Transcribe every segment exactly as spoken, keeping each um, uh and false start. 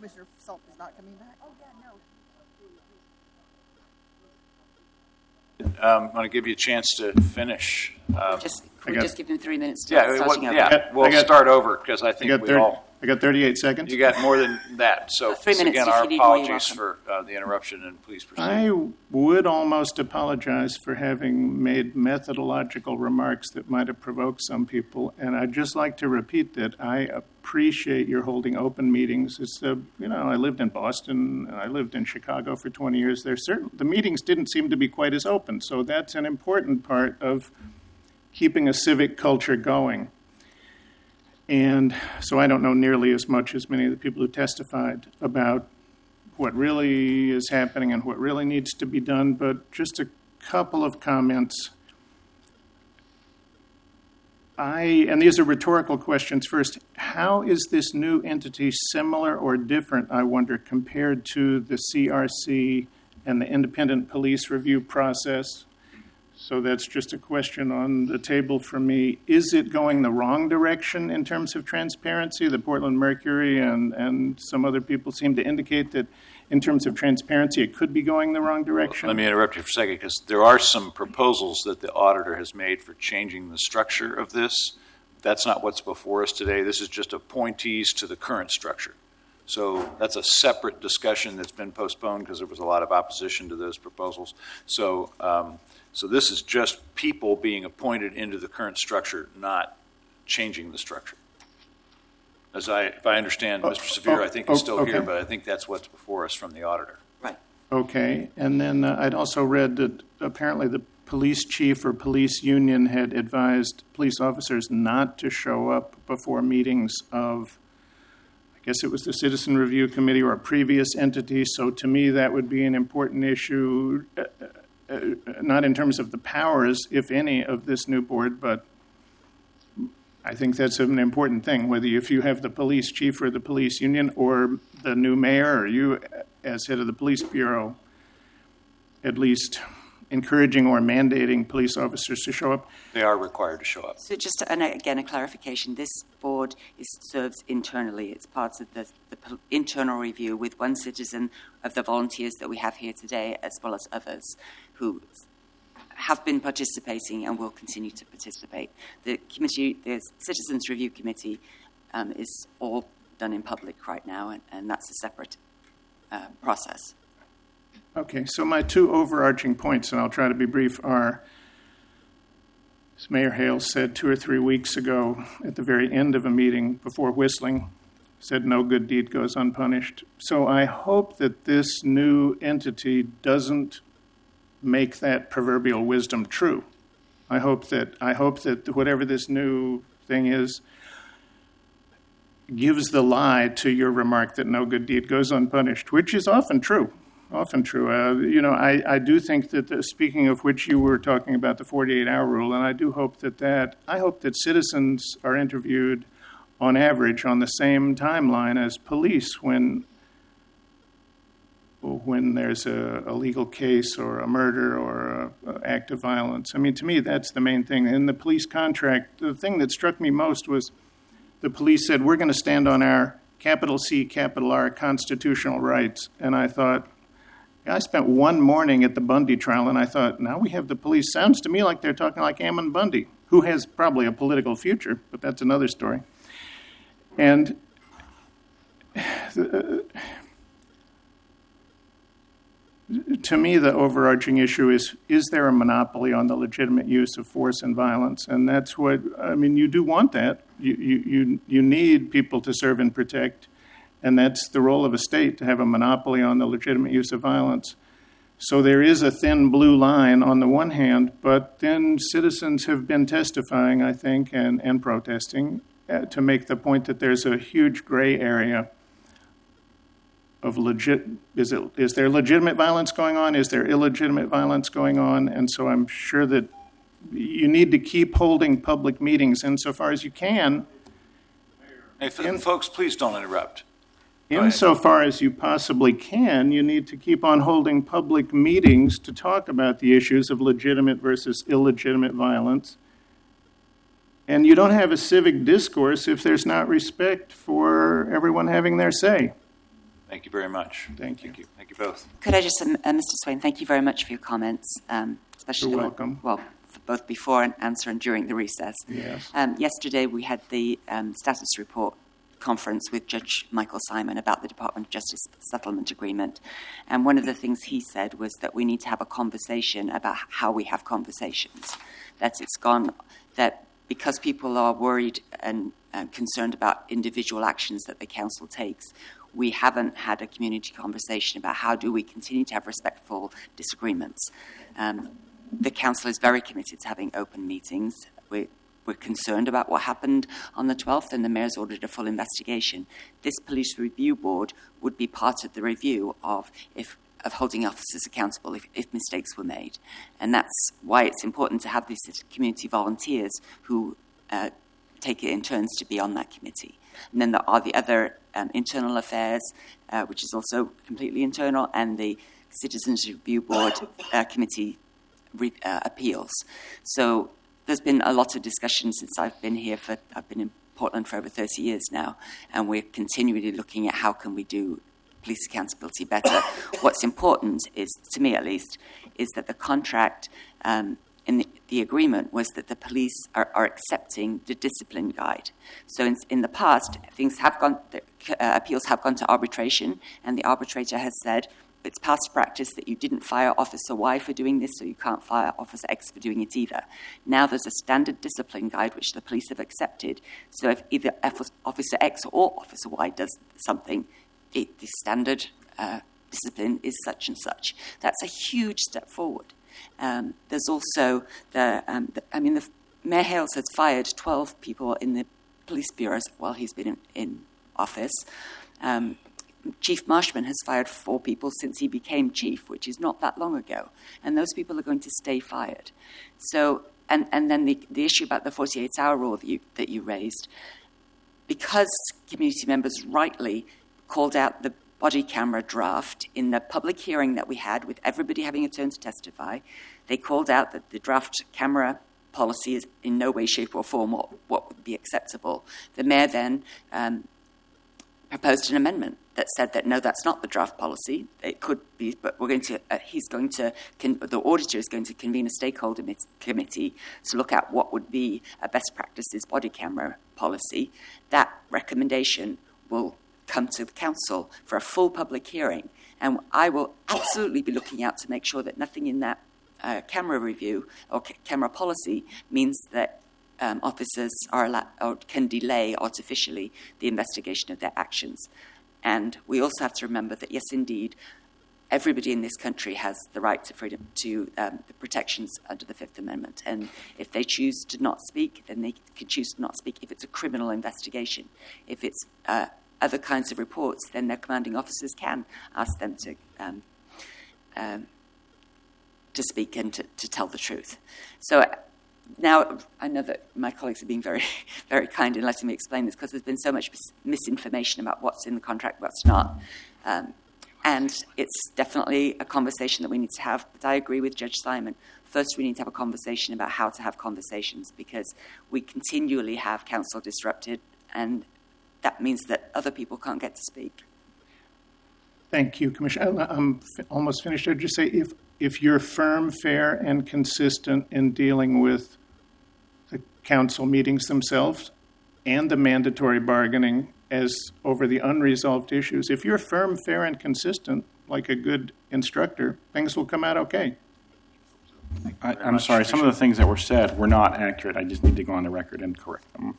Commissioner Salk is not coming back? Oh, yeah, no. Um, I'm going to give you a chance to finish. Um, just we got, just give him three minutes to yeah, starting well, over. yeah, I got, we'll I got, start over because I think I got we thirty, all. I got thirty-eight seconds. You got more than that. So, Three minutes, again, if our you need more, you're apologies welcome. for uh, the interruption, and please proceed. I would almost apologize for having made methodological remarks that might have provoked some people, and I'd just like to repeat that I appreciate your holding open meetings. It's a, you know, I lived in Boston and I lived in Chicago for twenty years. There's certain the meetings didn't seem to be quite as open, so that's an important part of keeping a civic culture going. And so I don't know nearly as much as many of the people who testified about what really is happening and what really needs to be done, but just a couple of comments. I, and these are rhetorical questions first, how is this new entity similar or different, I wonder, compared to the C R C and the independent police review process? So that's just a question on the table for me. Is it going the wrong direction in terms of transparency? The Portland Mercury and, and some other people seem to indicate that in terms of transparency, it could be going the wrong direction. Let me interrupt you for a second because there are some proposals that the auditor has made for changing the structure of this. That's not what's before us today. This is just appointees to the current structure. So that's a separate discussion that's been postponed because there was a lot of opposition to those proposals. So, um, so this is just people being appointed into the current structure, not changing the structure. As I, if I understand, Mister Severe, oh, I think he's oh, still okay. here, but I think that's what's before us from the auditor. Right. Okay, and then uh, I'd also read that apparently the police chief or police union had advised police officers not to show up before meetings of, I guess it was the Citizen Review Committee or a previous entity. So to me, that would be an important issue, uh, uh, not in terms of the powers, if any, of this new board, but I think that's an important thing, whether if you have the police chief or the police union or the new mayor or you as head of the police bureau, at least encouraging or mandating police officers to show up. They are required to show up. So just, to, and again, a clarification. This board is, serves internally. It's part of the, the internal review with one citizen of the volunteers that we have here today, as well as others who have been participating and will continue to participate. The committee, the Citizens Review Committee, um, is all done in public right now, and, and that's a separate uh, process. Okay, so my two overarching points, and I'll try to be brief, are, as Mayor Hales said two or three weeks ago at the very end of a meeting before whistling, said no good deed goes unpunished. So I hope that this new entity doesn't make that proverbial wisdom true. I hope that I hope that whatever this new thing is gives the lie to your remark that no good deed goes unpunished, which is often true. Often true. Uh, you know, I, I do think that, the, speaking of which, you were talking about the forty-eight hour rule, and I do hope that that, I hope that citizens are interviewed on average on the same timeline as police when when there's a, a legal case or a murder or an act of violence. I mean, to me, that's the main thing. In the police contract, the thing that struck me most was the police said, we're going to stand on our capital C, capital R constitutional rights. And I thought, I spent one morning at the Bundy trial, and I thought, now we have the police. Sounds to me like they're talking like Ammon Bundy, who has probably a political future, but that's another story. And the, to me, the overarching issue is, is there a monopoly on the legitimate use of force and violence? And that's what, I mean, you do want that. You, you, you, you need people to serve and protect, and that's the role of a state, to have a monopoly on the legitimate use of violence. So there is a thin blue line on the one hand, but then citizens have been testifying, I think, and, and protesting uh, to make the point that there's a huge gray area of legit, is it, is there legitimate violence going on? Is there illegitimate violence going on? And so I'm sure that you need to keep holding public meetings insofar as you can. Hey, in, folks, please don't interrupt. Insofar as you possibly can, you need to keep on holding public meetings to talk about the issues of legitimate versus illegitimate violence. And you don't have a civic discourse if there's not respect for everyone having their say. Thank you very much. Thank you. Thank you, Thank you both. Could I just, um, uh, Mister Swain, thank you very much for your comments, um, especially You're when- welcome. well, for both before and answer and during the recess. Yes. Um, yesterday we had the um, status report conference with Judge Michael Simon about the Department of Justice settlement agreement, and one of the things he said was that we need to have a conversation about how we have conversations. That it's gone that because people are worried and uh, concerned about individual actions that the council takes, we haven't had a community conversation about how do we continue to have respectful disagreements. Um, the council is very committed to having open meetings. We're, we're concerned about what happened on the twelfth, and the mayor's ordered a full investigation. This police review board would be part of the review of if of holding officers accountable if, if mistakes were made. And that's why it's important to have these community volunteers who uh, take it in turns to be on that committee. And then there are the other um, internal affairs, uh, which is also completely internal, and the Citizens Review Board uh, committee re- uh, appeals. So there's been a lot of discussion since I've been here for, I've been in Portland for over thirty years now, and we're continually looking at how can we do police accountability better. What's important is, to me at least, is that the contract um, in the, the agreement was that the police are, are accepting the discipline guide. So in, in the past, things have gone, the, uh, appeals have gone to arbitration, and the arbitrator has said it's past practice that you didn't fire Officer Y for doing this, so you can't fire Officer X for doing it either. Now there's a standard discipline guide which the police have accepted. So if either Officer X or Officer Y does something, it, the standard uh, discipline is such and such. That's a huge step forward. Um, there's also the, um, the, I mean, the, Mayor Hales has fired twelve people in the police bureaus while he's been in, in office. Um, Chief Marshman has fired four people since he became chief, which is not that long ago. And those people are going to stay fired. So, and, and then the, the issue about the forty-eight hour rule that you, that you raised, because community members rightly called out the body camera draft in the public hearing that we had with everybody having a turn to testify. They called out that the draft camera policy is in no way, shape or form what, what would be acceptable. The mayor then um, proposed an amendment that said that, no, that's not the draft policy. It could be, but we're going to, uh, he's going to, con- the auditor is going to convene a stakeholder mit- committee to look at what would be a best practices body camera policy. That recommendation will come to the council for a full public hearing, and I will absolutely be looking out to make sure that nothing in that uh, camera review or c- camera policy means that um, officers are allowed, or can delay artificially the investigation of their actions. And we also have to remember that, yes, indeed, everybody in this country has the right to freedom, to um, the protections under the Fifth Amendment. And if they choose to not speak, then they can choose to not speak if it's a criminal investigation. If it's uh, other kinds of reports, then their commanding officers can ask them to um, um, to speak and to, to tell the truth. So uh, now I know that my colleagues are being very, very kind in letting me explain this, because there's been so much mis- misinformation about what's in the contract, what's not. Um, and it's definitely a conversation that we need to have. But I agree with Judge Simon. First, we need to have a conversation about how to have conversations, because we continually have council disrupted, and that means that other people can't get to speak. Thank you, Commissioner. I'm f- almost finished. I'd just say if, if you're firm, fair, and consistent in dealing with the council meetings themselves and the mandatory bargaining as over the unresolved issues, if you're firm, fair, and consistent, like a good instructor, things will come out okay. I, I'm sorry, some of the things that were said were not accurate. I just need to go on the record and correct them.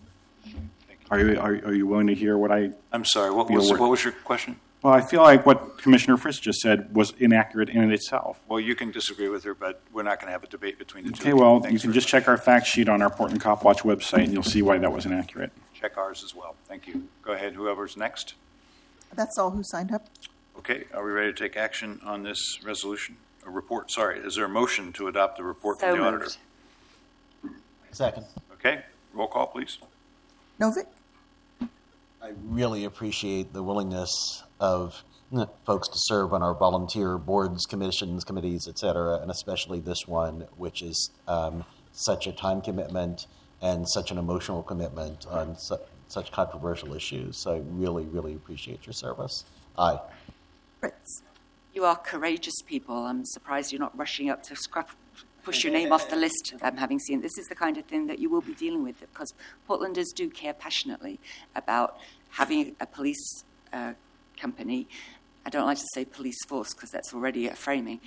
Are you, are, are you willing to hear what I... I'm sorry, what was, Your- what was your question? Well, I feel like what Commissioner Frist just said was inaccurate in itself. Well, you can disagree with her, but we're not going to have a debate between the two. Okay, well, Thanks you can very just much. check our fact sheet on our Portland Cop Watch website, and you'll see why that was inaccurate. Check ours as well. Thank you. Go ahead, whoever's next. That's all who signed up. Okay, are we ready to take action on this resolution? A report, sorry. Is there a motion to adopt the report So from the auditor? moved. Second. Okay, roll call, please. Novick? I really appreciate the willingness of folks to serve on our volunteer boards, commissions, committees, et cetera, and especially this one, which is um, such a time commitment and such an emotional commitment on su- such controversial issues. So I really, really appreciate your service. Aye. Fritz. You are courageous people. I'm surprised you're not rushing up to scrap, push your name off the list. Um, having seen this is the kind of thing that you will be dealing with, because Portlanders do care passionately about having a police uh, company. I don't like to say police force because that's already a framing.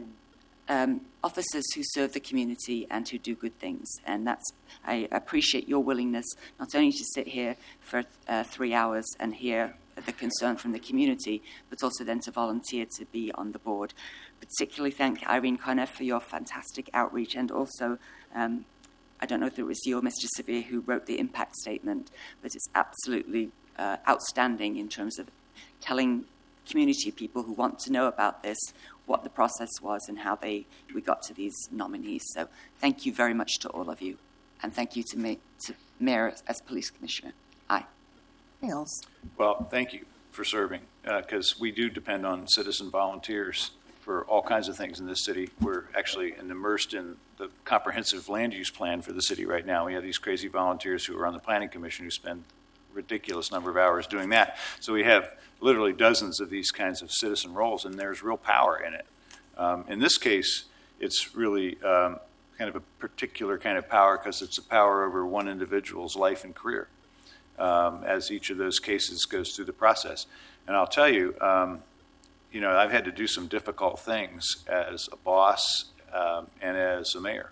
Um, officers who serve the community and who do good things, and that's I appreciate your willingness not only to sit here for uh, three hours and hear the concern from the community, but also then to volunteer to be on the board. Particularly thank Irene Conner for your fantastic outreach, and also um, I don't know if it was you or Mister Severe who wrote the impact statement, but it's absolutely uh, outstanding in terms of telling community people who want to know about this what the process was and how they we got to these nominees. So thank you very much to all of you, and thank you to me, to Mayor as Police Commissioner. Aye. Niels. Well, thank you for serving, because uh, we do depend on citizen volunteers for all kinds of things in this city. We're actually immersed in the comprehensive land use plan for the city right now. We have these crazy volunteers who are on the Planning Commission who spend a ridiculous number of hours doing that. So we have literally dozens of these kinds of citizen roles, and there's real power in it. Um, in this case, it's really um, kind of a particular kind of power because it's a power over one individual's life and career. Um, as each of those cases goes through the process. And I'll tell you, um, you know, I've had to do some difficult things as a boss um, and as a mayor.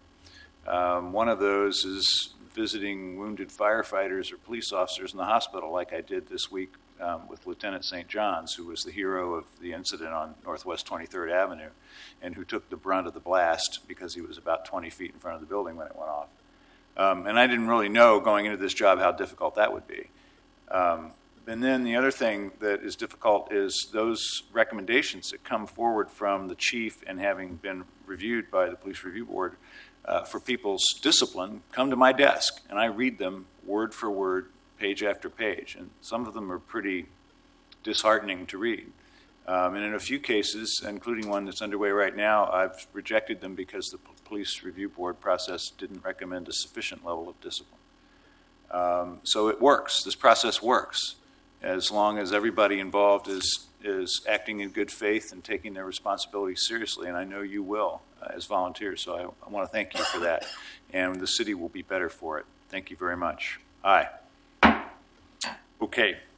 Um, one of those is visiting wounded firefighters or police officers in the hospital, like I did this week um, with Lieutenant Saint John's, who was the hero of the incident on Northwest twenty-third Avenue and who took the brunt of the blast because he was about twenty feet in front of the building when it went off. Um, and I didn't really know going into this job how difficult that would be. Um, and then the other thing that is difficult is those recommendations that come forward from the chief and having been reviewed by the Police Review Board uh, for people's discipline come to my desk, and I read them word for word, page after page. And some of them are pretty disheartening to read. Um, and in a few cases, including one that's underway right now, I've rejected them because the Police Review Board process didn't recommend a sufficient level of discipline. Um, so it works. This process works as long as everybody involved is is acting in good faith and taking their responsibilities seriously, and I know you will uh, as volunteers. So I, I want to thank you for that, and the city will be better for it. Thank you very much. Aye. Okay.